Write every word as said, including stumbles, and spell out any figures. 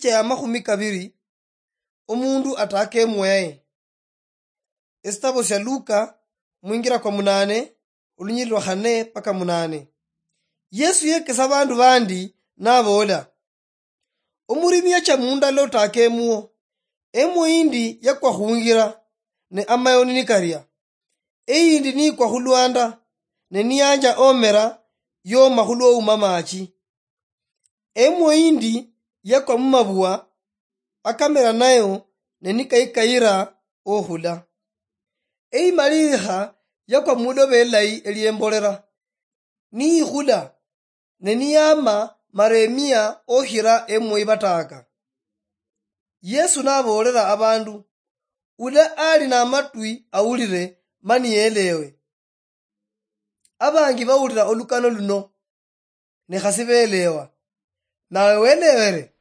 picha ya mahumi kabiri omundu atake mwaye. Estabo sya Luka mwingira kwa munane ulunyilwa khane paka munane. Yesu yekesa bandu bandi nabola omurimi acha munda lotake muo emoindi yakwa khungira ne amayoni nikarya eyindi ni kwa khulwanda ne niyanja omera yoma khulwo umamachi emoindi yakwa mumabua akamera nayo ne nikaikaira ohula eimalikha yakwa mulobe elayi eliembolera ni ikhula ne niyama maremia okhira emoi bataka. Yesu nabolera abandu ule ali na matwi awulire mani yelewe. Abangi bawulira olukano luno ne khasibelewa nawe welewere.